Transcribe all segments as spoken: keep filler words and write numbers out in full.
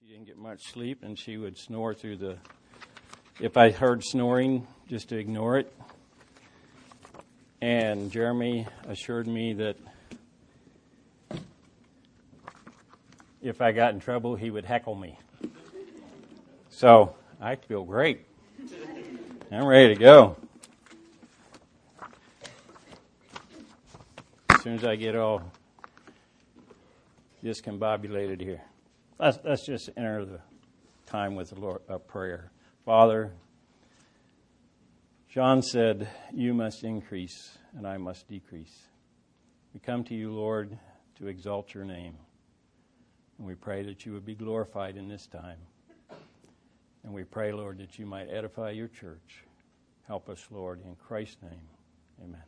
didn't get much sleep, and she would snore through the, if I heard snoring, just to ignore it. And Jeremy assured me that if I got in trouble, he would heckle me. So I feel great. I'm ready to go. As soon as I get all discombobulated here. Let's, let's just enter the time with the Lord, a prayer. Father, John said, you must increase and I must decrease. We come to you, Lord, to exalt your name. And we pray that you would be glorified in this time. And we pray, Lord, that you might edify your church. Help us, Lord, in Christ's name. Amen.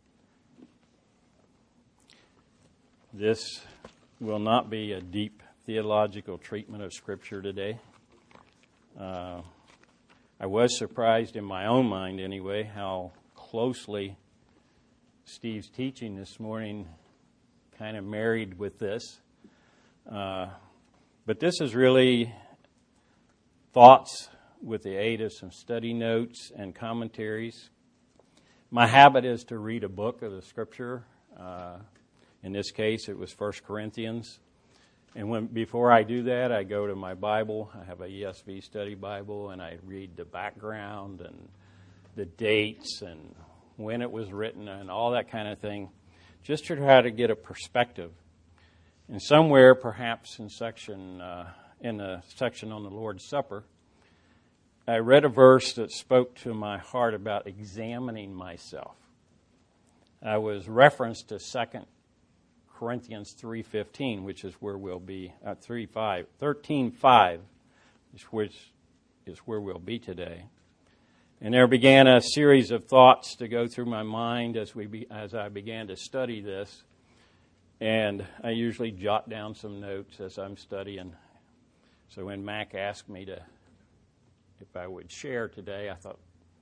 This will not be a deep theological treatment of Scripture today. Uh, I was surprised in my own mind, anyway, how closely Steve's teaching this morning kind of married with this. Uh, but this is really thoughts with the aid of some study notes and commentaries. My habit is to read a book of the Scripture. Uh, in this case, it was First Corinthians. And when before I do that, I go to my Bible. I have a E S V study Bible, and I read the background and the dates and when it was written and all that kind of thing, just to try to get a perspective. And somewhere, perhaps in section uh, in the section on the Lord's Supper, I read a verse that spoke to my heart about examining myself. I was referenced to Second Corinthians three fifteen, which is where we'll be at three five thirteen five, which is where we'll be today. And there began a series of thoughts to go through my mind as we be, as I began to study this. And I usually jot down some notes as I'm studying. So when Mac asked me to if I would share today, I thought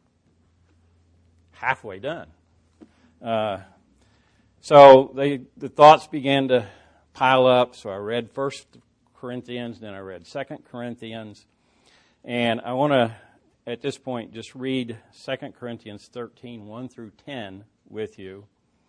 halfway done. Uh, So they, the thoughts began to pile up. So I read First Corinthians, then I read Second Corinthians. And I want to, at this point, just read Second Corinthians thirteen, one through ten with you.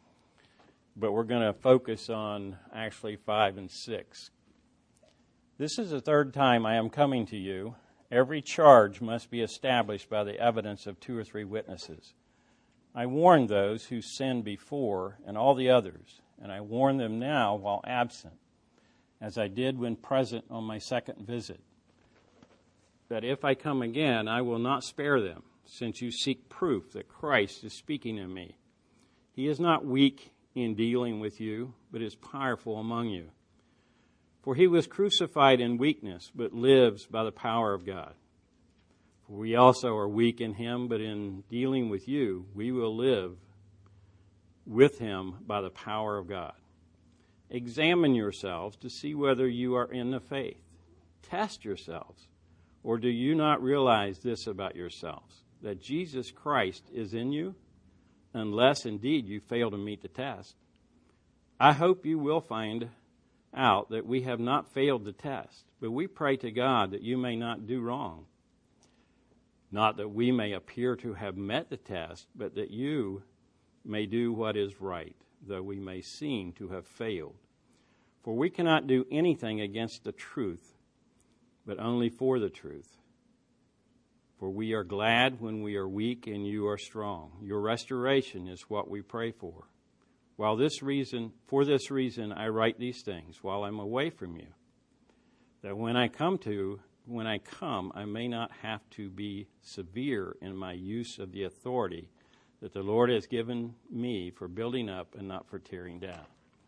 But we're going to focus on actually five and six. This is the third time I am coming to you. Every charge must be established by the evidence of two or three witnesses. I warned those who sinned before and all the others, and I warn them now while absent, as I did when present on my second visit, that if I come again, I will not spare them, since you seek proof that Christ is speaking in me. He is not weak in dealing with you, but is powerful among you. For he was crucified in weakness, but lives by the power of God. We also are weak in him, but in dealing with you, we will live with him by the power of God. Examine yourselves to see whether you are in the faith. Test yourselves. Or do you not realize this about yourselves, that Jesus Christ is in you, unless indeed you fail to meet the test? I hope you will find out that we have not failed the test, but we pray to God that you may not do wrong. Not that we may appear to have met the test, but that you may do what is right, though we may seem to have failed. For we cannot do anything against the truth, but only for the truth. For we are glad when we are weak and you are strong. Your restoration is what we pray for. While this reason, for this reason, I write these things while I'm away from you, that when I come to When I come, I may not have to be severe in my use of the authority that the Lord has given me for building up and not for tearing down.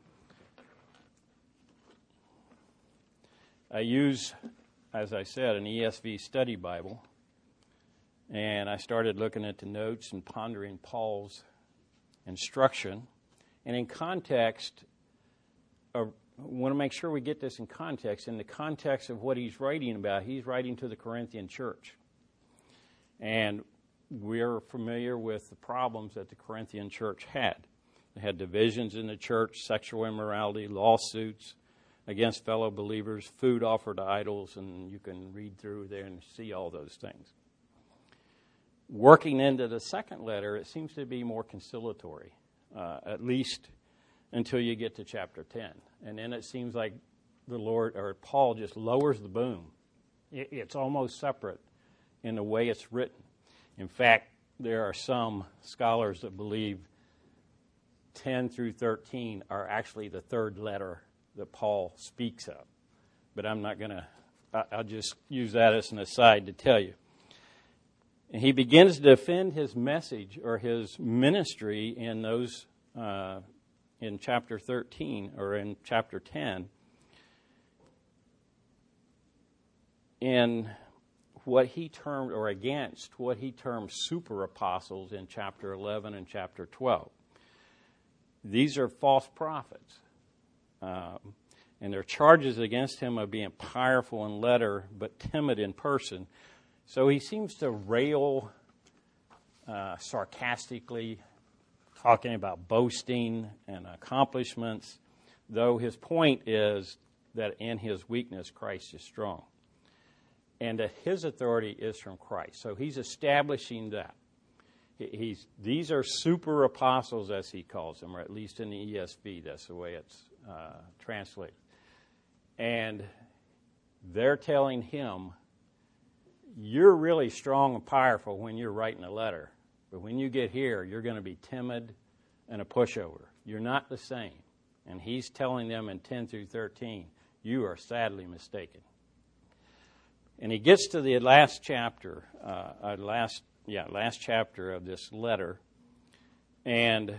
I use, as I said, an E S V study Bible, and I started looking at the notes and pondering Paul's instruction. And in context of I want to make sure we get this in context. In the context of what he's writing about, he's writing to the Corinthian church. And we're familiar with the problems that the Corinthian church had. They had divisions in the church, sexual immorality, lawsuits, against fellow believers, food offered to idols, and you can read through there and see all those things. Working into the second letter, it seems to be more conciliatory, uh, at least until you get to chapter ten. And then it seems like the Lord, or Paul, just lowers the boom. It, it's almost separate in the way it's written. In fact, there are some scholars that believe ten through thirteen are actually the third letter that Paul speaks of. But I'm not going to, I'll just use that as an aside to tell you. And he begins to defend his message or his ministry in those, uh, in chapter thirteen or in chapter ten. In what he termed, or against what he termed super apostles in chapter eleven and chapter twelve. These are false prophets. Um, and their charges against him of being powerful in letter but timid in person. So he seems to rail uh, sarcastically, talking about boasting and accomplishments, though his point is that in his weakness, Christ is strong. And that his authority is from Christ. So he's establishing that. He's, these are super apostles, as he calls them, or at least in the E S V, that's the way it's uh, translated. And they're telling him, you're really strong and powerful when you're writing a letter. But when you get here, you're going to be timid and a pushover. You're not the same. And he's telling them in ten through thirteen, you are sadly mistaken. And he gets to the last chapter, uh, last yeah, last chapter of this letter, and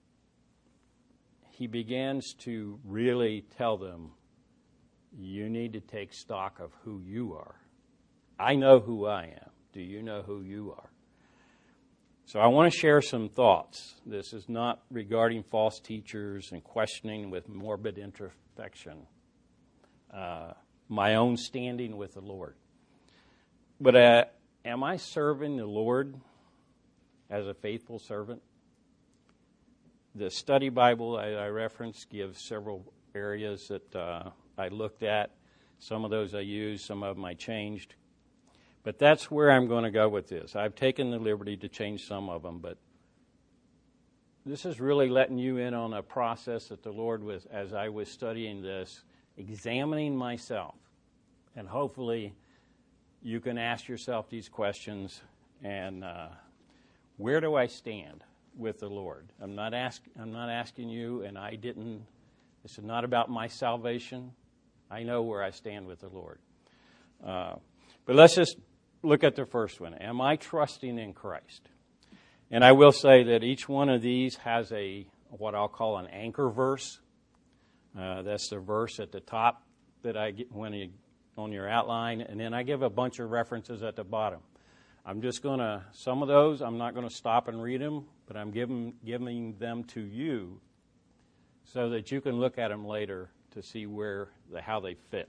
he begins to really tell them, you need to take stock of who you are. I know who I am. Do you know who you are? So I want to share some thoughts. This is not regarding false teachers and questioning with morbid introspection, uh, my own standing with the Lord. But uh, am I serving the Lord as a faithful servant? The study Bible I, I referenced gives several areas that uh, I looked at. Some of those I used, some of them I changed. But that's where I'm going to go with this. I've taken the liberty to change some of them, but this is really letting you in on a process that the Lord was, as I was studying this, examining myself. And hopefully you can ask yourself these questions, and uh, where do I stand with the Lord? I'm not ask, I'm not asking you, and I didn't, this is not about my salvation. I know where I stand with the Lord. Uh, but let's just look at the first one. Am I trusting in Christ? And I will say that each one of these has a, what I'll call an anchor verse. Uh, that's the verse at the top that I get when you on your outline, and then I give a bunch of references at the bottom. I'm just going to, some of those, I'm not going to stop and read them, but I'm giving, giving them to you so that you can look at them later to see where, the, how they fit.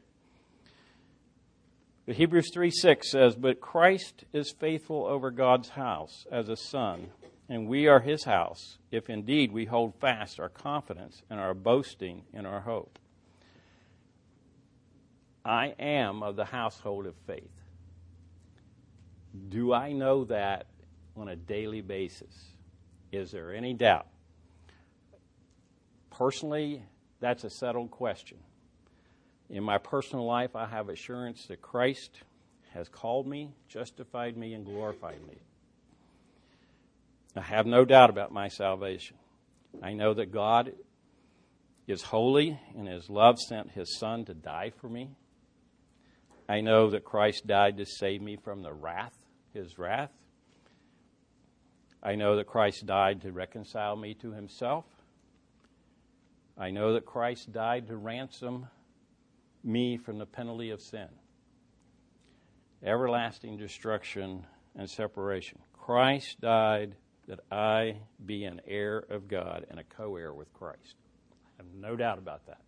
But Hebrews three six says, but Christ is faithful over God's house as a son, and we are his house, if indeed we hold fast our confidence and our boasting in our hope. I am of the household of faith. Do I know that on a daily basis? Is there any doubt? Personally, that's a settled question. In my personal life, I have assurance that Christ has called me, justified me, and glorified me. I have no doubt about my salvation. I know that God is holy, and his love sent his Son to die for me. I know that Christ died to save me from the wrath, his wrath. I know that Christ died to reconcile me to himself. I know that Christ died to ransom me from the penalty of sin, everlasting destruction and separation. Christ died that I be an heir of God and a co-heir with Christ. I have no doubt about that.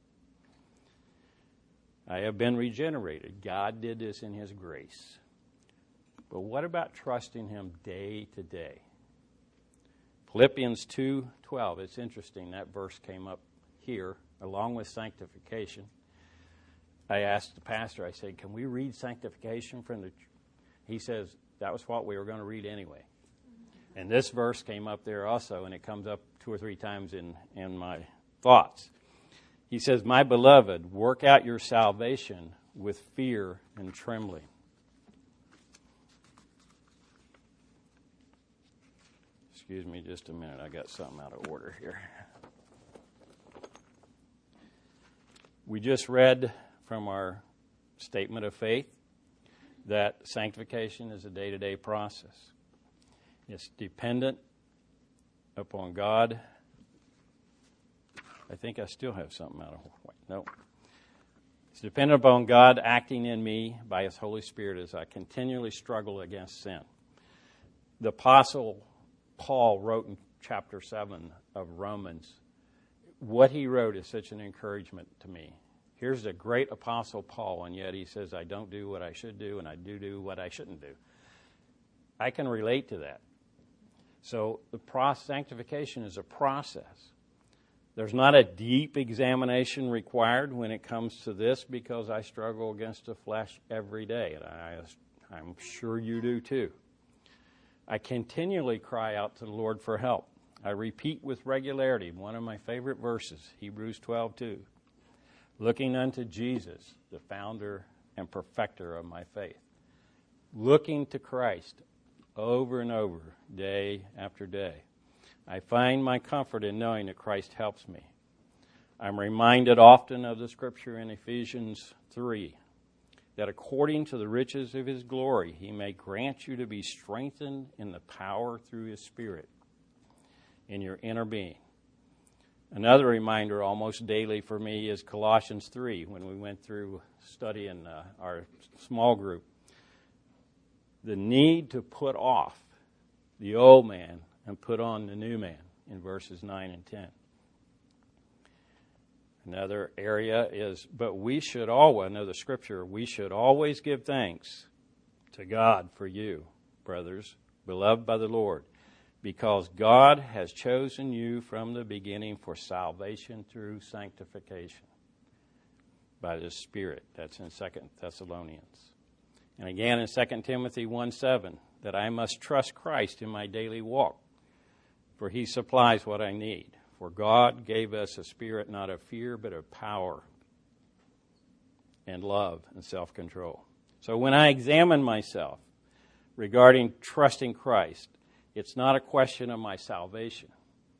I have been regenerated. God did this in his grace. But what about trusting him day to day? Philippians two twelve. It's interesting. That verse came up here along with sanctification. I asked the pastor, I said, can we read sanctification from the... He says, that was what we were going to read anyway. And this verse came up there also, and it comes up two or three times in, in my thoughts. He says, my beloved, work out your salvation with fear and trembling. Excuse me just a minute. I got something out of order here. We just read from our statement of faith that sanctification is a day-to-day process. It's dependent upon God. I think I still have something out of order. No. It's dependent upon God acting in me by His Holy Spirit as I continually struggle against sin. The Apostle Paul wrote in chapter seven of Romans. What he wrote is such an encouragement to me. Here's the great Apostle Paul, and yet he says, I don't do what I should do, and I do do what I shouldn't do. I can relate to that. So the process, sanctification is a process. There's not a deep examination required when it comes to this because I struggle against the flesh every day, and I, I'm sure you do too. I continually cry out to the Lord for help. I repeat with regularity one of my favorite verses, Hebrews twelve two. Looking unto Jesus, the founder and perfecter of my faith. Looking to Christ over and over, day after day. I find my comfort in knowing that Christ helps me. I'm reminded often of the scripture in Ephesians three, that according to the riches of His glory, He may grant you to be strengthened in the power through His Spirit in your inner being. Another reminder almost daily for me is Colossians three, when we went through studying uh, our small group. The need to put off the old man and put on the new man in verses nine and ten. Another area is, but we should always, I know the scripture, we should always give thanks to God for you, brothers, beloved by the Lord, because God has chosen you from the beginning for salvation through sanctification by the Spirit. That's in Second Thessalonians. And again in Second Timothy one seven, that I must trust Christ in my daily walk, for He supplies what I need. For God gave us a spirit not of fear, but of power and love and self-control. So when I examine myself regarding trusting Christ, it's not a question of my salvation,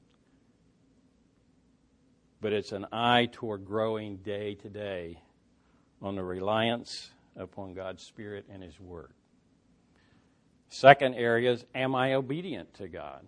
but it's an eye toward growing day to day on the reliance upon God's Spirit and His Word. Second area is, am I obedient to God?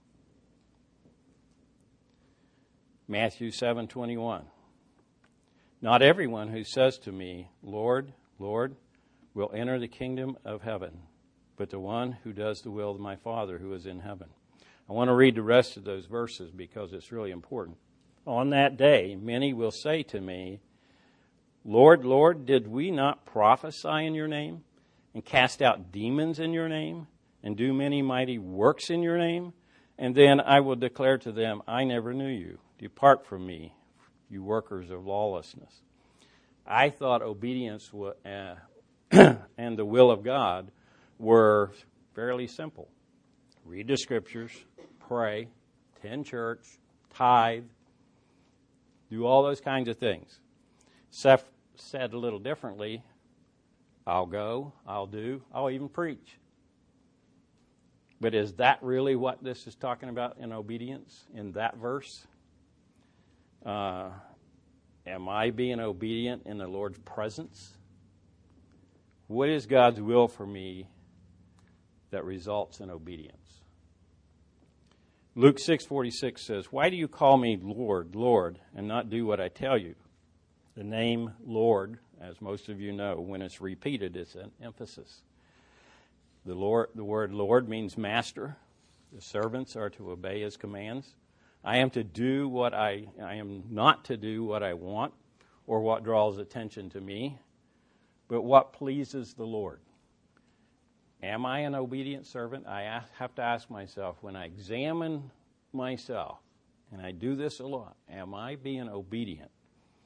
Matthew seven twenty-one. Not everyone who says to me, Lord, Lord, will enter the kingdom of heaven, but the one who does the will of my Father who is in heaven. I want to read the rest of those verses because it's really important. On that day, many will say to me, Lord, Lord, did we not prophesy in your name, and cast out demons in your name, and do many mighty works in your name? And then I will declare to them, I never knew you. Depart from me, you workers of lawlessness. I thought obedience uh, and the will of God were fairly simple. Read the scriptures, pray, attend church, tithe, do all those kinds of things. Seth said a little differently, I'll go, I'll do, I'll even preach. But is that really what this is talking about in obedience in that verse? Uh, am I being obedient in the Lord's presence? What is God's will for me that results in obedience? Luke six forty-six says, why do you call me Lord, Lord, and not do what I tell you? The name Lord, as most of you know, when it's repeated, it's an emphasis. The Lord, the word Lord means master. The servants are to obey His commands. I am to do what I, I am not to do what I want or what draws attention to me, but what pleases the Lord. Am I an obedient servant? I have to ask myself, when I examine myself, and I do this a lot, am I being obedient?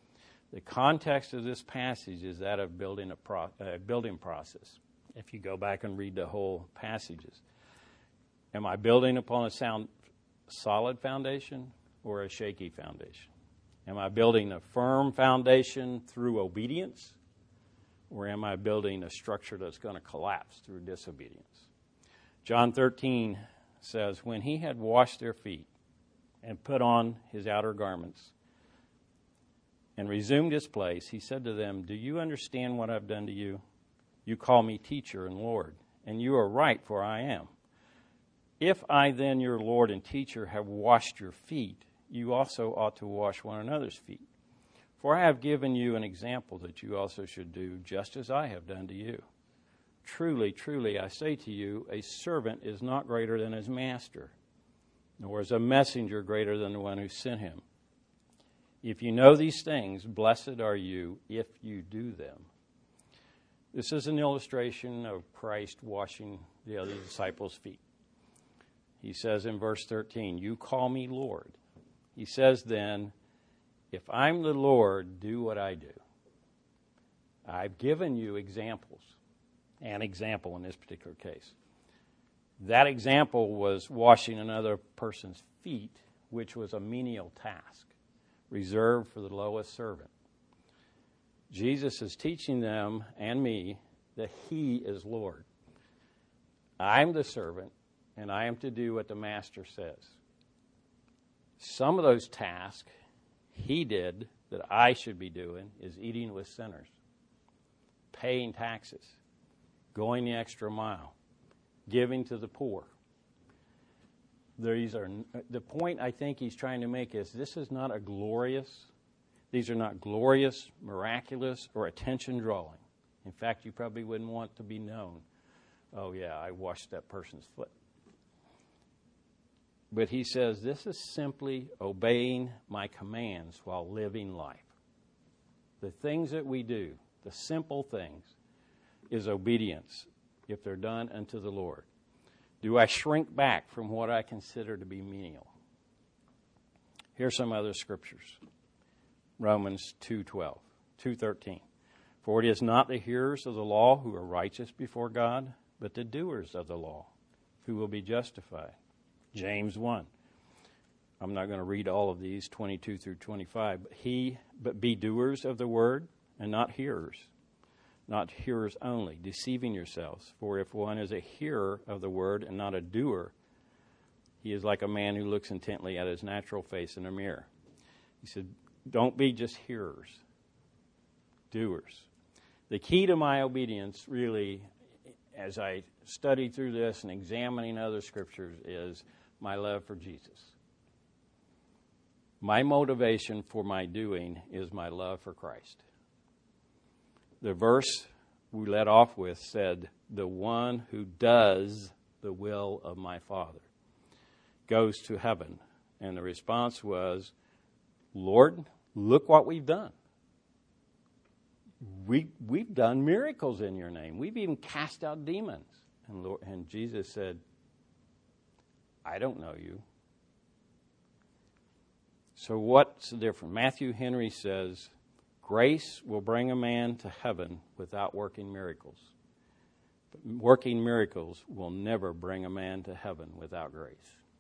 The context of this passage is that of building a pro, uh, building process. If you go back and read the whole passages, am I building upon a sound, solid foundation or a shaky foundation? Am I building a firm foundation through obedience, or am I building a structure that's going to collapse through disobedience? John thirteen says, when he had washed their feet and put on his outer garments and resumed his place, he said to them, do you understand what I've done to you? You call me teacher and Lord, and you are right, for I am. If I then, your Lord and teacher, have washed your feet, you also ought to wash one another's feet. For I have given you an example that you also should do, just as I have done to you. Truly, truly, I say to you, a servant is not greater than his master, nor is a messenger greater than the one who sent him. If you know these things, blessed are you if you do them. This is an illustration of Christ washing the other disciples' feet. He says in verse thirteen, you call me Lord. He says then, if I'm the Lord, do what I do. I've given you examples, an example in this particular case. That example was washing another person's feet, which was a menial task, reserved for the lowest servant. Jesus is teaching them and me that he is Lord. I'm the servant, and I am to do what the master says. Some of those tasks he did that I should be doing is eating with sinners, paying taxes, going the extra mile, giving to the poor. These are, the point I think he's trying to make is this is not a glorious, these are not glorious, miraculous, or attention-drawing. In fact, you probably wouldn't want to be known, oh yeah, I washed that person's foot. But he says this is simply obeying my commands while living life. The things that we do, the simple things, is obedience if they're done unto the Lord. Do I shrink back from what I consider to be menial? Here's some other scriptures. Romans two twelve, two thirteen. For it is not the hearers of the law who are righteous before God, but the doers of the law who will be justified. James one. I'm not going to read all of these, twenty-two through twenty-five. But he, but be doers of the word and not hearers, not hearers only, deceiving yourselves. For if one is a hearer of the word and not a doer, he is like a man who looks intently at his natural face in a mirror. He said, don't be just hearers, doers. The key to my obedience, really, as I studied through this and examining other scriptures, is my love for Jesus. My motivation for my doing is my love for Christ. The verse we let off with said, the one who does the will of my Father goes to heaven. And the response was, Lord, look what we've done. We, we've done miracles in your name. We've even cast out demons. And, Lord, and Jesus said, I don't know you. So what's the difference? Matthew Henry says, grace will bring a man to heaven without working miracles. But working miracles will never bring a man to heaven without grace.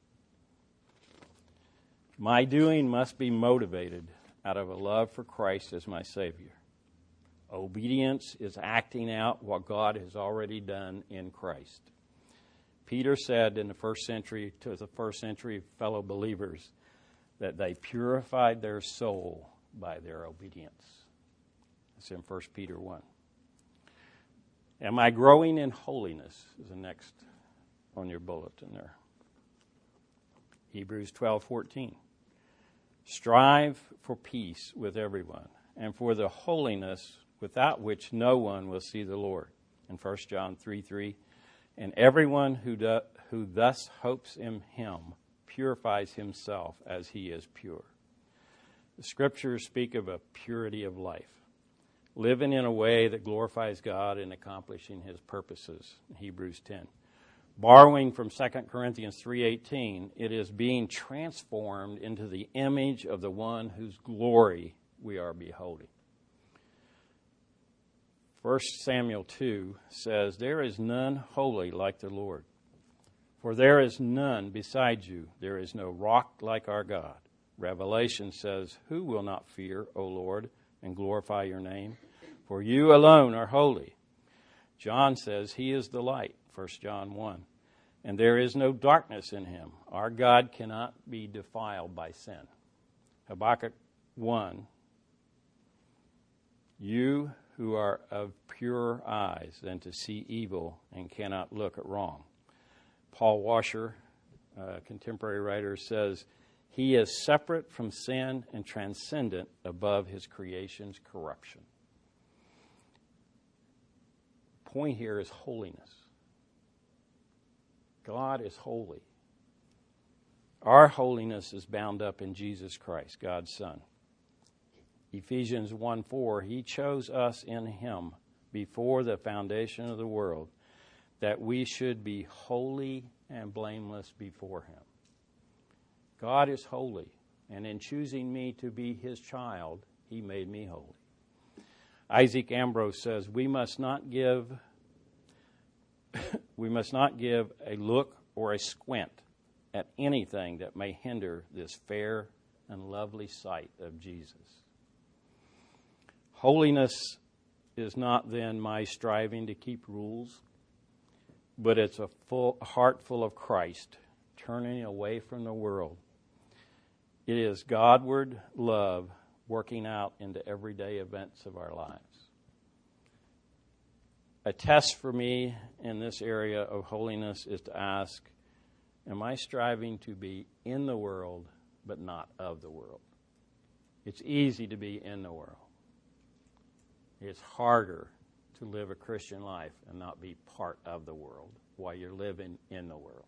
My doing must be motivated out of a love for Christ as my Savior. Obedience is acting out what God has already done in Christ. Peter said in the first century to the first century fellow believers that they purified their soul by their obedience. It's in First Peter one. Am I growing in holiness is the next on your bulletin there. Hebrews twelve fourteen. Strive for peace with everyone and for the holiness without which no one will see the Lord. In First John three three. And everyone who, do, who thus hopes in him purifies himself as he is pure. The scriptures speak of a purity of life, living in a way that glorifies God and accomplishing his purposes. Hebrews ten. Borrowing from Second Corinthians three eighteen, it is being transformed into the image of the one whose glory we are beholding. First Samuel two says, "There is none holy like the Lord. For there is none beside you. There is no rock like our God." Revelation says, "Who will not fear, O Lord, and glorify your name? For you alone are holy." John says he is the light, First John one. "And there is no darkness in him." Our God cannot be defiled by sin. Habakkuk one, "You who are of purer eyes than to see evil and cannot look at wrong." Paul Washer, a contemporary writer, says, "He is separate from sin and transcendent above his creation's corruption." Point here is holiness. God is holy. Our holiness is bound up in Jesus Christ, God's Son. Ephesians one four, "He chose us in him before the foundation of the world, that we should be holy and blameless before him." God is holy, and in choosing me to be his child, he made me holy. Isaac Ambrose says, "We must not give we must not give a look or a squint at anything that may hinder this fair and lovely sight of Jesus." Holiness is not then my striving to keep rules, but it's a full a heart full of Christ, turning away from the world. It is Godward love working out into everyday events of our lives. A test for me in this area of holiness is to ask, am I striving to be in the world but not of the world? It's easy to be in the world. It's harder to live a Christian life and not be part of the world while you're living in the world.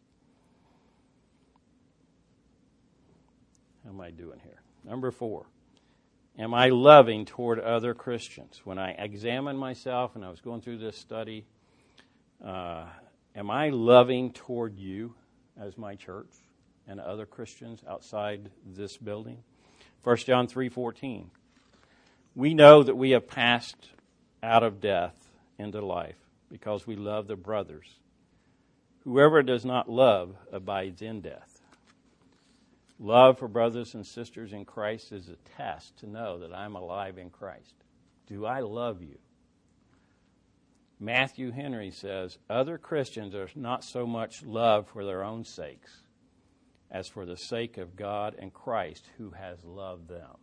How am I doing here? Number four, am I loving toward other Christians? When I examined myself and I was going through this study, uh, am I loving toward you as my church and other Christians outside this building? First John three fourteen. "We know that we have passed out of death into life because we love the brothers. Whoever does not love abides in death." Love for brothers and sisters in Christ is a test to know that I'm alive in Christ. Do I love you? Matthew Henry says, "Other Christians are not so much loved for their own sakes as for the sake of God and Christ who has loved them."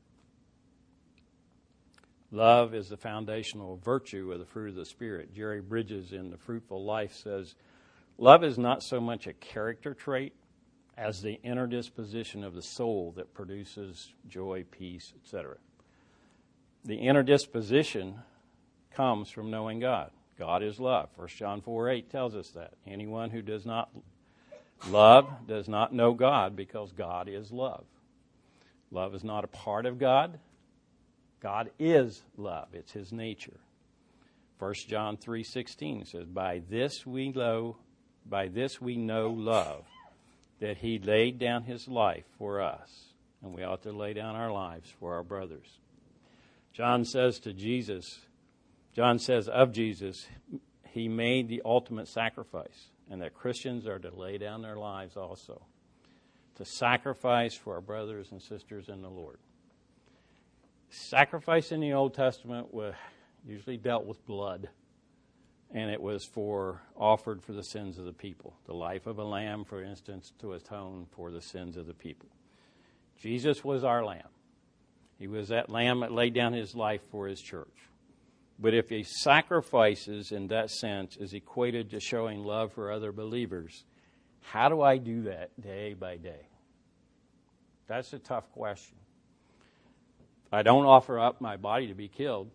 Love is the foundational virtue of the fruit of the Spirit. Jerry Bridges in The Fruitful Life says, "Love is not so much a character trait as the inner disposition of the soul that produces joy, peace, et cetera" The inner disposition comes from knowing God. God is love. First John four eight tells us that. Anyone who does not love does not know God, because God is love. Love is not a part of God. God is love. It's his nature. First John three sixteen says, "By this we know, by this we know love, that he laid down his life for us, and we ought to lay down our lives for our brothers." John says to Jesus, John says of Jesus, he made the ultimate sacrifice, and that Christians are to lay down their lives also, to sacrifice for our brothers and sisters in the Lord. Sacrifice in the Old Testament was usually dealt with blood, and it was for offered for the sins of the people. The life of a lamb, for instance, to atone for the sins of the people. Jesus was our lamb. He was that lamb that laid down his life for his church. But if he sacrifices in that sense is equated to showing love for other believers, how do I do that day by day? That's a tough question. I don't offer up my body to be killed.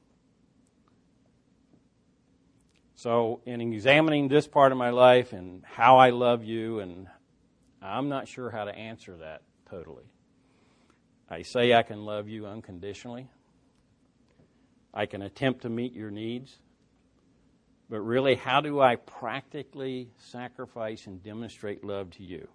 So in examining this part of my life and how I love you, and I'm not sure how to answer that totally. I say I can love you unconditionally. I can attempt to meet your needs. But really, how do I practically sacrifice and demonstrate love to you?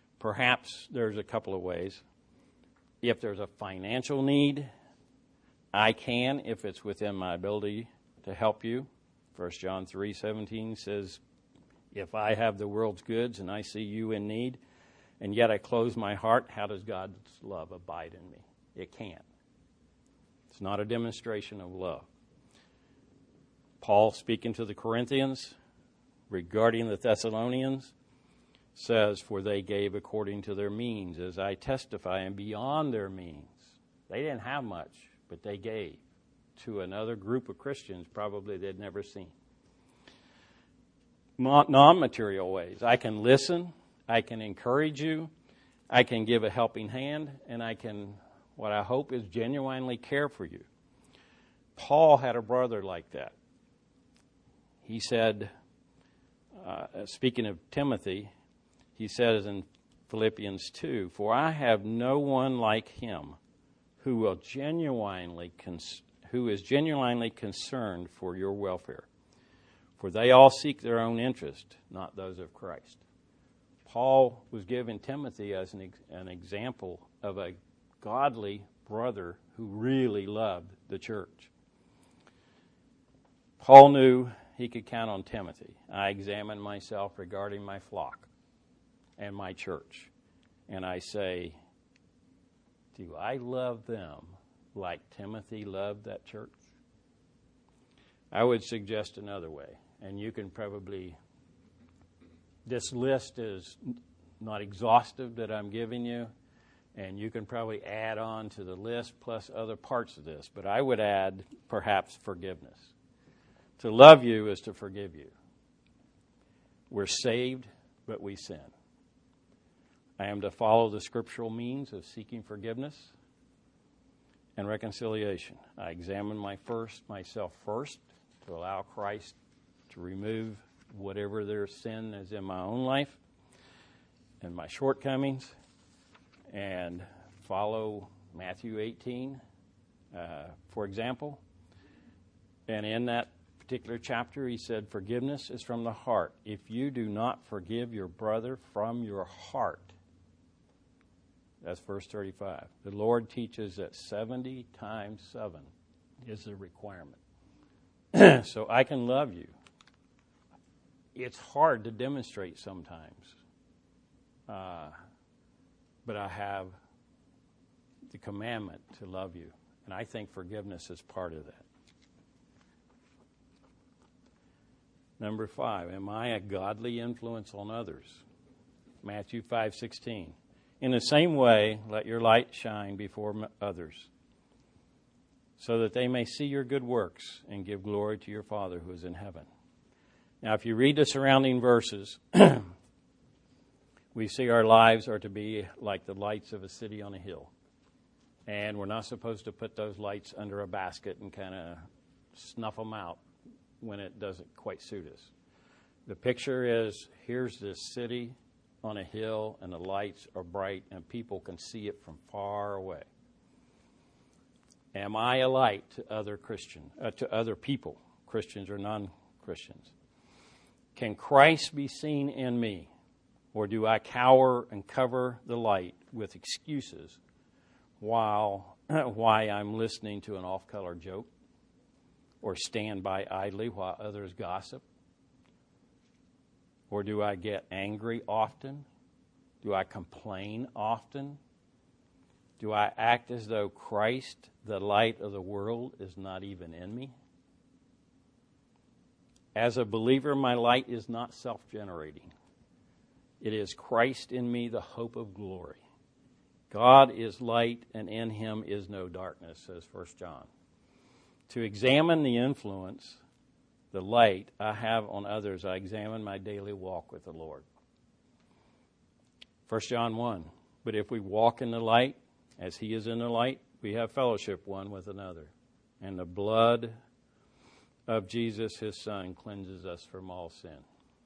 Perhaps there's a couple of ways. If there's a financial need, I can if it's within my ability to help you. First John three seventeen says, if I have the world's goods and I see you in need, and yet I close my heart, how does God's love abide in me? It can't. It's not a demonstration of love. Paul, speaking to the Corinthians regarding the Thessalonians, says, for they gave according to their means, as I testify, and beyond their means. They didn't have much, but they gave to another group of Christians probably they'd never seen. Non-material ways. I can listen, I can encourage you, I can give a helping hand, and I can, what I hope is genuinely care for you. Paul had a brother like that. He said, uh, speaking of Timothy, he says in Philippians two, for I have no one like him who will genuinely cons- who is genuinely concerned for your welfare. For they all seek their own interest, not those of Christ. Paul was giving Timothy as an, ex- an example of a godly brother who really loved the church. Paul knew he could count on Timothy. I examine myself regarding my flock and my church, and I say, do I love them like Timothy loved that church? I would suggest another way, and you can probably, this list is not exhaustive that I'm giving you, and you can probably add on to the list plus other parts of this, but I would add perhaps forgiveness. To love you is to forgive you. We're saved, but we sin. I am to follow the scriptural means of seeking forgiveness and reconciliation. I examine my first, myself first to allow Christ to remove whatever their sin is in my own life and my shortcomings, and follow Matthew eighteen, uh, for example. And in that particular chapter, he said, forgiveness is from the heart. If you do not forgive your brother from your heart, that's verse thirty-five. The Lord teaches that seventy times seven is the requirement. So I can love you. It's hard to demonstrate sometimes. Uh, but I have the commandment to love you. And I think forgiveness is part of that. Number five, am I a godly influence on others? Matthew five sixteen. In the same way, let your light shine before others, so that they may see your good works and give glory to your Father who is in heaven. Now, if you read the surrounding verses, we see our lives are to be like the lights of a city on a hill. And we're not supposed to put those lights under a basket and kind of snuff them out when it doesn't quite suit us. The picture is, here's this city on a hill, and the lights are bright, and people can see it from far away. Am I a light to other Christian, uh, to other people, Christians or non-Christians? Can Christ be seen in me, or do I cower and cover the light with excuses while why I'm listening to an off-color joke, or stand by idly while others gossip? Or do I get angry often? Do I complain often? Do I act as though Christ, the light of the world, is not even in me? As a believer, my light is not self-generating. It is Christ in me, the hope of glory. God is light, and in him is no darkness, says First John. To examine the influence, the light I have on others, I examine my daily walk with the Lord. First John one, but if we walk in the light, as he is in the light, we have fellowship one with another. And the blood of Jesus, his Son, cleanses us from all sin.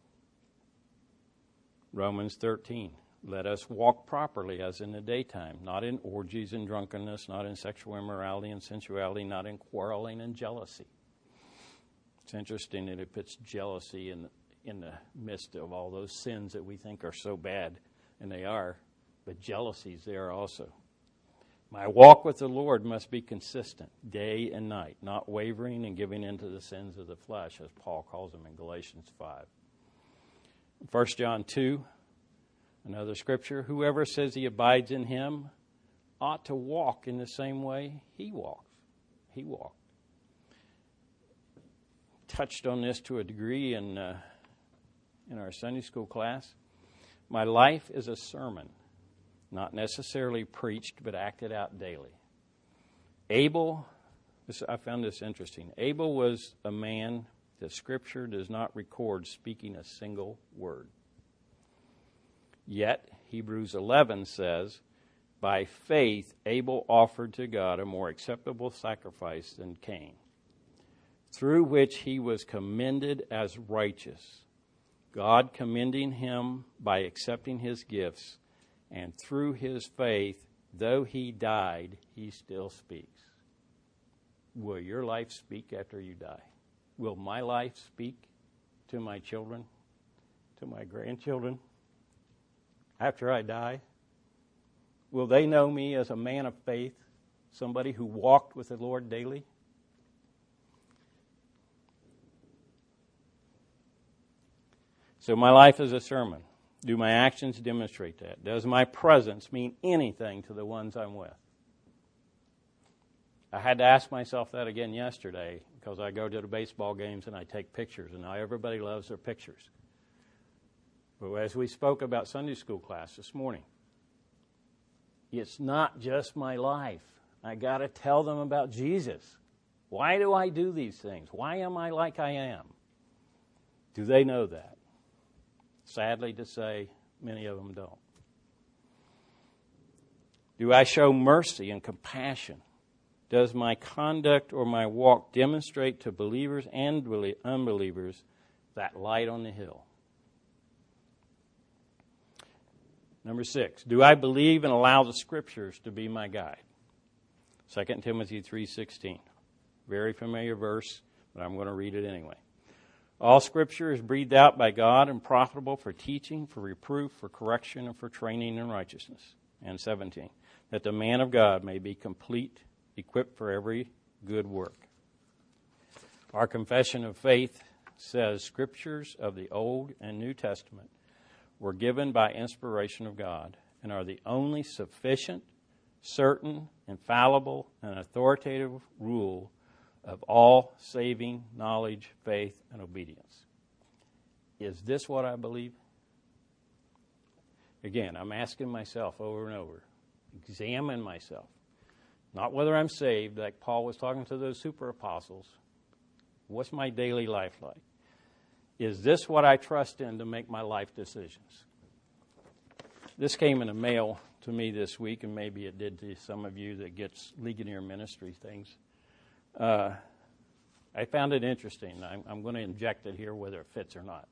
Romans thirteen, let us walk properly as in the daytime, not in orgies and drunkenness, not in sexual immorality and sensuality, not in quarreling and jealousy. It's interesting that it puts jealousy in, in the midst of all those sins that we think are so bad, and they are, but jealousy's there also. My walk with the Lord must be consistent, day and night, not wavering and giving in to the sins of the flesh, as Paul calls them in Galatians five. First John two, another scripture, whoever says he abides in him ought to walk in the same way he walks. He walked. Touched on this to a degree in, uh, in our Sunday school class. My life is a sermon, not necessarily preached, but acted out daily. Abel, this, I found this interesting. Abel was a man that Scripture does not record speaking a single word. Yet, Hebrews eleven says, by faith, Abel offered to God a more acceptable sacrifice than Cain, through which he was commended as righteous, God commending him by accepting his gifts, and through his faith, though he died, he still speaks. Will your life speak after you die? Will my life speak to my children, to my grandchildren, after I die? Will they know me as a man of faith, somebody who walked with the Lord daily? So my life is a sermon. Do my actions demonstrate that? Does my presence mean anything to the ones I'm with? I had to ask myself that again yesterday because I go to the baseball games and I take pictures, and now everybody loves their pictures. But as we spoke about Sunday school class this morning, it's not just my life. I got to tell them about Jesus. Why do I do these things? Why am I like I am? Do they know that? Sadly to say, many of them don't. Do I show mercy and compassion? Does my conduct or my walk demonstrate to believers and unbelievers that light on the hill? Number six, do I believe and allow the Scriptures to be my guide? Second Timothy three sixteen. Very familiar verse, but I'm going to read it anyway. All Scripture is breathed out by God and profitable for teaching, for reproof, for correction, and for training in righteousness. And seventeen, that the man of God may be complete, equipped for every good work. Our confession of faith says Scriptures of the Old and New Testament were given by inspiration of God and are the only sufficient, certain, infallible, and authoritative rule of all saving knowledge, faith, and obedience. Is this what I believe? Again, I'm asking myself over and over, examine myself. Not whether I'm saved, like Paul was talking to those super apostles. What's my daily life like? Is this what I trust in to make my life decisions? This came in the mail to me this week, and maybe it did to some of you that gets Legionnaire Ministry things. Uh, I found it interesting. I'm, I'm going to inject it here whether it fits or not.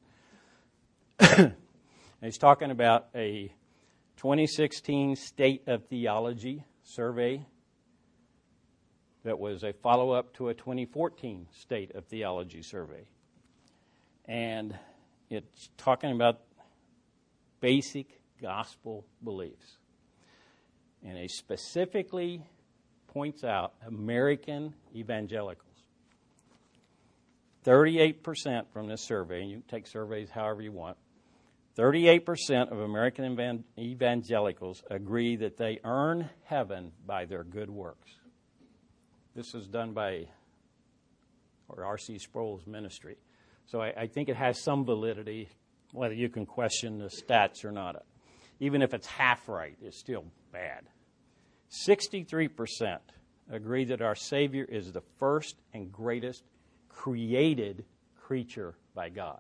He's talking about a twenty sixteen State of Theology survey that was a follow-up to a twenty fourteen State of Theology survey. And it's talking about basic gospel beliefs. And it specifically points out American evangelicals. thirty-eight percent from this survey, and you can take surveys however you want, thirty-eight percent of American evan- evangelicals agree that they earn heaven by their good works. This is done by or R C Sproul's ministry. So I, I think it has some validity, whether you can question the stats or not. Even if it's half right, it's still bad. sixty-three percent agree that our Savior is the first and greatest created creature by God.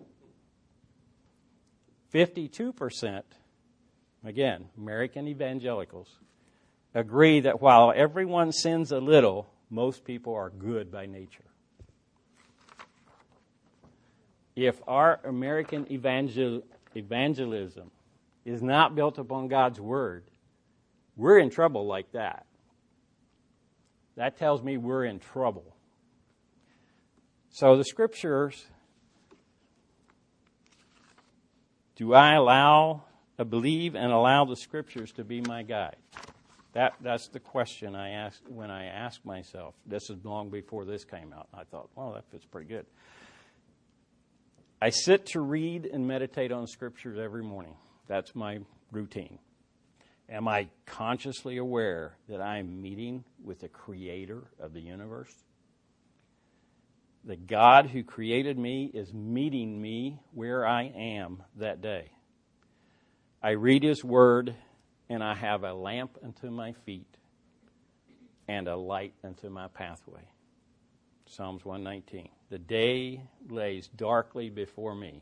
fifty-two percent, again, American evangelicals, agree that while everyone sins a little, most people are good by nature. If our American evangel- evangelism is not built upon God's Word, we're in trouble like that. That tells me we're in trouble. So the Scriptures, do I allow, I believe and allow the Scriptures to be my guide? That that's the question I asked when I asked myself. This is long before this came out. I thought, well, that fits pretty good. I sit to read and meditate on scriptures every morning. That's my routine. Am I consciously aware that I am meeting with the creator of the universe? The God who created me is meeting me where I am that day. I read his word, and I have a lamp unto my feet and a light unto my pathway. Psalms one nineteen. The day lays darkly before me,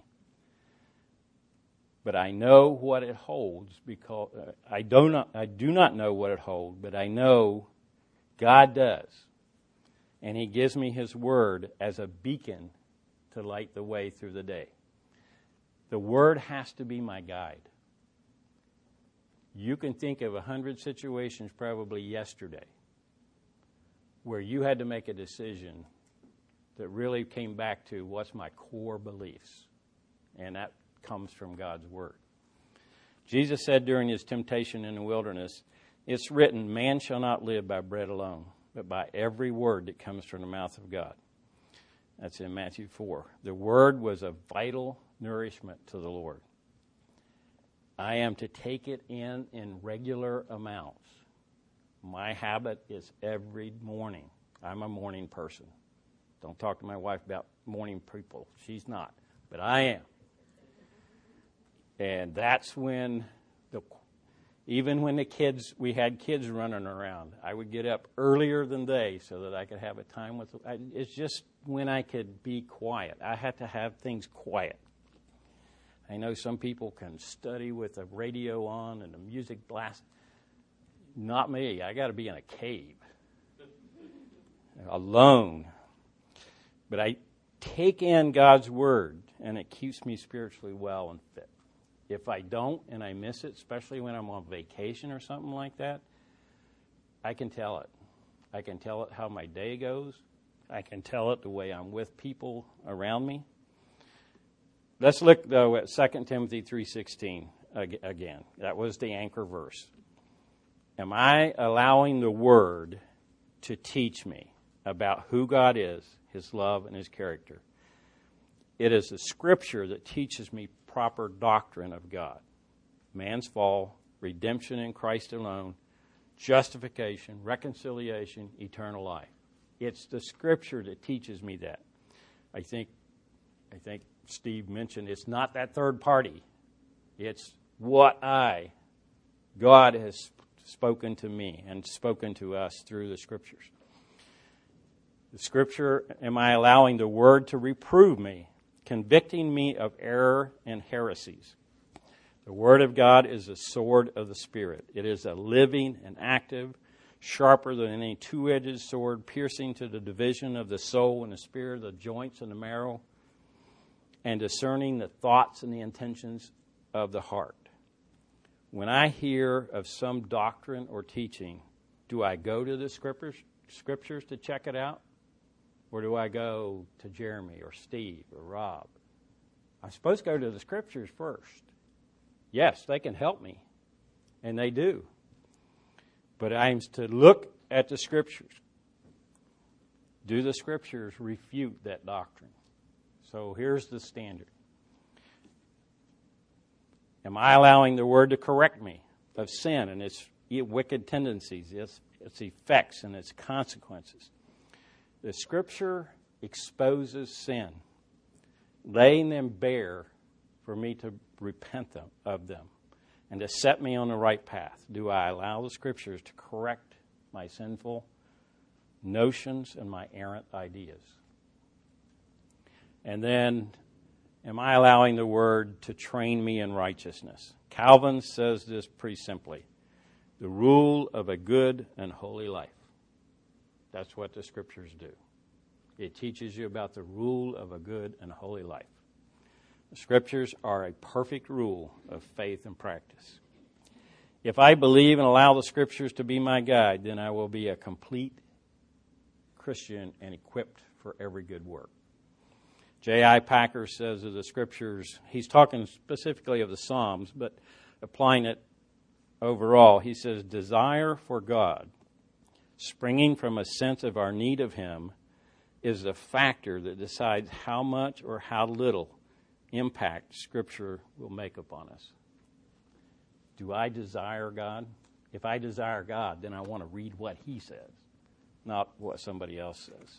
but I know what it holds because uh, I do not I do not know what it holds, but I know God does. And he gives me his word as a beacon to light the way through the day. The word has to be my guide. You can think of a hundred situations probably yesterday where you had to make a decision that really came back to what's my core beliefs. And that comes from God's word. Jesus said during his temptation in the wilderness, it's written, man shall not live by bread alone, but by every word that comes from the mouth of God. That's in Matthew four. The word was a vital nourishment to the Lord. I am to take it in in regular amounts. My habit is every morning. I'm a morning person. Don't talk to my wife about morning people. She's not, but I am. And that's when, the, even when the kids, we had kids running around, I would get up earlier than they so that I could have a time with them. It's just when I could be quiet. I had to have things quiet. I know some people can study with the radio on and the music blast. Not me. I got to be in a cave, alone. But I take in God's word, and it keeps me spiritually well and fit. If I don't and I miss it, especially when I'm on vacation or something like that, I can tell it. I can tell it how my day goes. I can tell it the way I'm with people around me. Let's look, though, at Second Timothy three sixteen again. That was the anchor verse. Am I allowing the Word to teach me about who God is, his love, and his character? It is the Scripture that teaches me proper doctrine of God. Man's fall, redemption in Christ alone, justification, reconciliation, eternal life. It's the Scripture that teaches me that. I think, I think Steve mentioned it's not that third party. It's what I, God has spoken to me and spoken to us through the Scriptures. The Scripture, am I allowing the Word to reprove me, convicting me of error and heresies? The Word of God is a sword of the Spirit. It is a living and active, sharper than any two-edged sword, piercing to the division of the soul and the spirit, the joints and the marrow, and discerning the thoughts and the intentions of the heart. When I hear of some doctrine or teaching, do I go to the scriptures, scriptures to check it out? Or do I go to Jeremy or Steve or Rob? I'm supposed to go to the Scriptures first. Yes, they can help me, and they do. But I'm to look at the Scriptures. Do the Scriptures refute that doctrine? So here's the standard. Am I allowing the Word to correct me of sin and its wicked tendencies, its, its effects and its consequences? The Scripture exposes sin, laying them bare for me to repent them, of them and to set me on the right path. Do I allow the Scriptures to correct my sinful notions and my errant ideas? And then, am I allowing the Word to train me in righteousness? Calvin says this pretty simply. The rule of a good and holy life. That's what the Scriptures do. It teaches you about the rule of a good and holy life. The Scriptures are a perfect rule of faith and practice. If I believe and allow the Scriptures to be my guide, then I will be a complete Christian and equipped for every good work. J I Packer says of the Scriptures, he's talking specifically of the Psalms, but applying it overall, he says, desire for God, springing from a sense of our need of Him, is the factor that decides how much or how little impact Scripture will make upon us. Do I desire God? If I desire God, then I want to read what He says, not what somebody else says.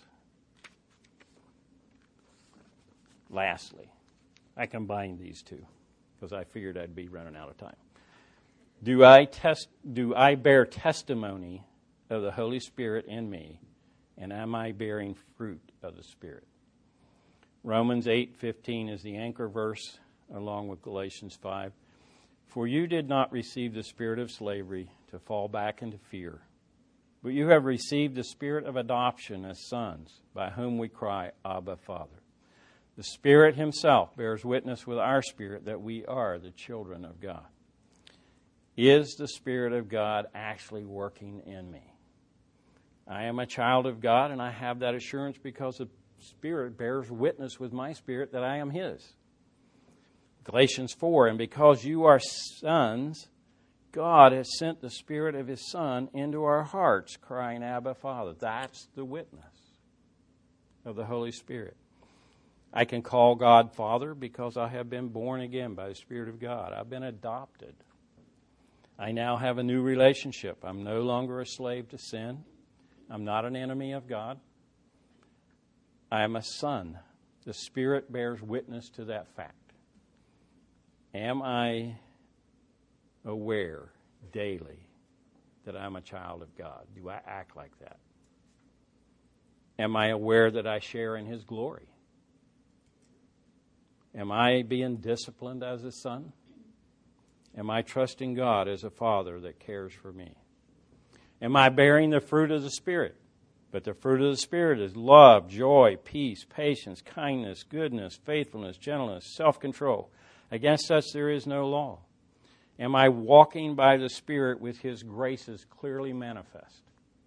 Lastly, I combined these two because I figured I'd be running out of time. Do I test? Do I bear testimony of the Holy Spirit in me, and am I bearing fruit of the Spirit? Romans eight fifteen is the anchor verse, along with Galatians five. For you did not receive the spirit of slavery to fall back into fear, but you have received the spirit of adoption as sons, by whom we cry, Abba, Father. The Spirit Himself bears witness with our spirit that we are the children of God. Is the Spirit of God actually working in me? I am a child of God, and I have that assurance because the Spirit bears witness with my spirit that I am His. Galatians four, and because you are sons, God has sent the Spirit of His Son into our hearts, crying, Abba, Father. That's the witness of the Holy Spirit. I can call God Father because I have been born again by the Spirit of God. I've been adopted. I now have a new relationship. I'm no longer a slave to sin. I'm not an enemy of God. I am a son. The Spirit bears witness to that fact. Am I aware daily that I'm a child of God? Do I act like that? Am I aware that I share in His glory? Am I being disciplined as a son? Am I trusting God as a father that cares for me? Am I bearing the fruit of the Spirit? But the fruit of the Spirit is love, joy, peace, patience, kindness, goodness, faithfulness, gentleness, self-control. Against such there is no law. Am I walking by the Spirit with His graces clearly manifest?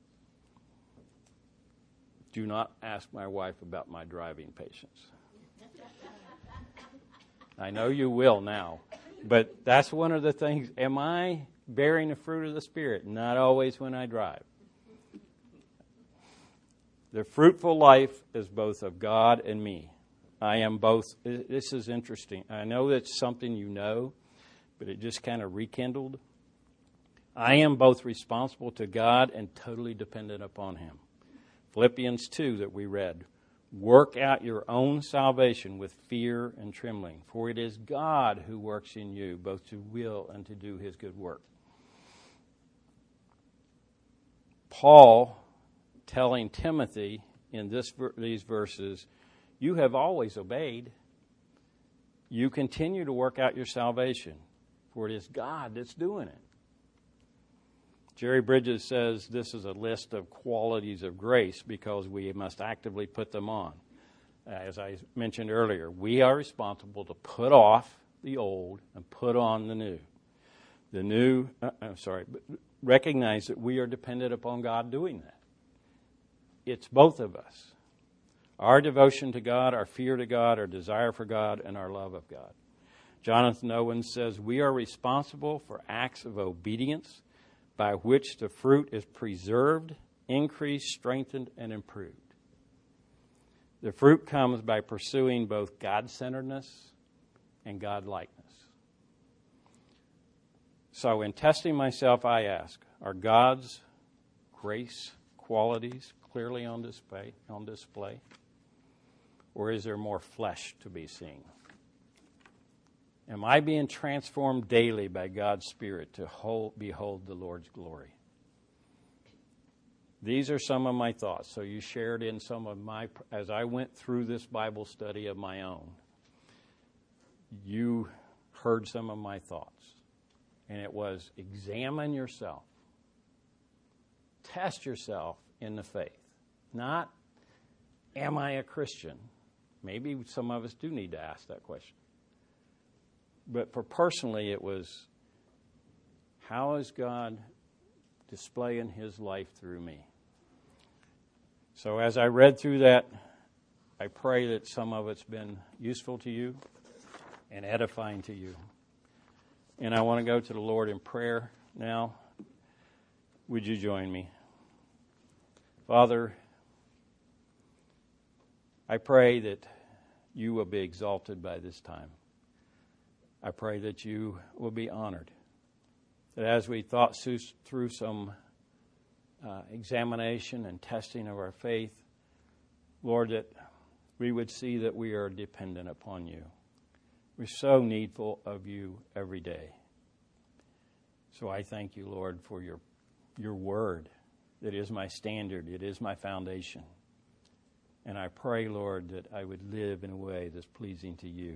Do not ask my wife about my driving patience. I know you will now. But that's one of the things. Am I bearing the fruit of the Spirit? Not always when I drive. The fruitful life is both of God and me. I am both. This is interesting. I know that's something you know, but it just kind of rekindled. I am both responsible to God and totally dependent upon Him. Philippians two that we read. Work out your own salvation with fear and trembling, for it is God who works in you, both to will and to do His good work. Paul telling Timothy in this these verses, you have always obeyed. You continue to work out your salvation, for it is God that's doing it. Jerry Bridges says this is a list of qualities of grace because we must actively put them on. As I mentioned earlier, we are responsible to put off the old and put on the new. The new, uh, I'm sorry, but recognize that we are dependent upon God doing that. It's both of us. Our devotion to God, our fear to God, our desire for God, and our love of God. Jonathan Owens says we are responsible for acts of obedience by which the fruit is preserved, increased, strengthened, and improved. The fruit comes by pursuing both God-centeredness and God-likeness. So in testing myself, I ask, are God's grace qualities clearly on display, on display? Or is there more flesh to be seen? Am I being transformed daily by God's Spirit to hold, behold the Lord's glory? These are some of my thoughts. So you shared in some of my, as I went through this Bible study of my own, you heard some of my thoughts. And it was examine yourself. Test yourself in the faith. Not, am I a Christian? Maybe some of us do need to ask that question. But for personally, it was, how is God displaying His life through me? So as I read through that, I pray that some of it's been useful to you and edifying to you. And I want to go to the Lord in prayer now, would you join me? Father, I pray that you will be exalted by this time. I pray that you will be honored. That as we thought through some uh, examination and testing of our faith, Lord, that we would see that we are dependent upon you. We're so needful of you every day. So I thank you, Lord, for your your word. That is my standard. It is my foundation. And I pray, Lord, that I would live in a way that's pleasing to you.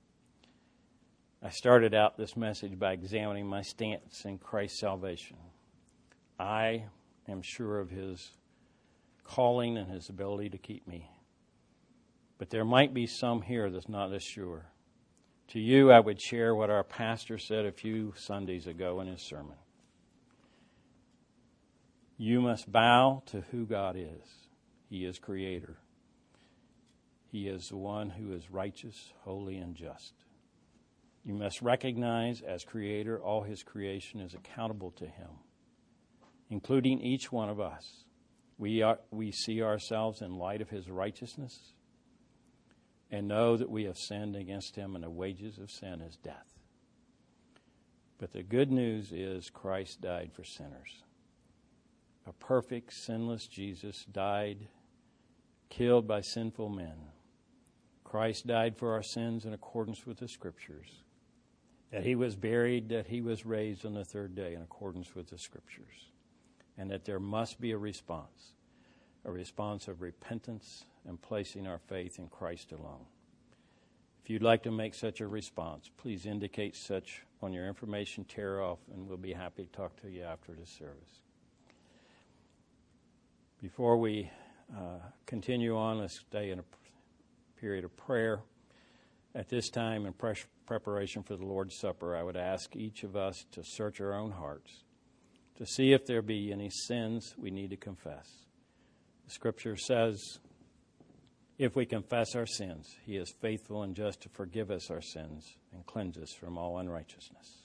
I started out this message by examining my stance in Christ's salvation. I am sure of his calling and his ability to keep me. But there might be some here that's not as sure. To you, I would share what our pastor said a few Sundays ago in his sermon. You must bow to who God is. He is creator. He is the one who is righteous, holy, and just. You must recognize as creator all his creation is accountable to him, including each one of us. We are, we see ourselves in light of his righteousness and know that we have sinned against him, and the wages of sin is death. But the good news is Christ died for sinners. A perfect, sinless Jesus died, killed by sinful men. Christ died for our sins in accordance with the Scriptures. That he was buried, that he was raised on the third day in accordance with the Scriptures. And that there must be a response, a response of repentance and placing our faith in Christ alone. If you'd like to make such a response, please indicate such on your information tear-off, and we'll be happy to talk to you after the service. Before we uh, continue on, let's stay in a period of prayer. At this time, in pre- preparation for the Lord's Supper, I would ask each of us to search our own hearts, to see if there be any sins we need to confess. The Scripture says, if we confess our sins, he is faithful and just to forgive us our sins and cleanse us from all unrighteousness.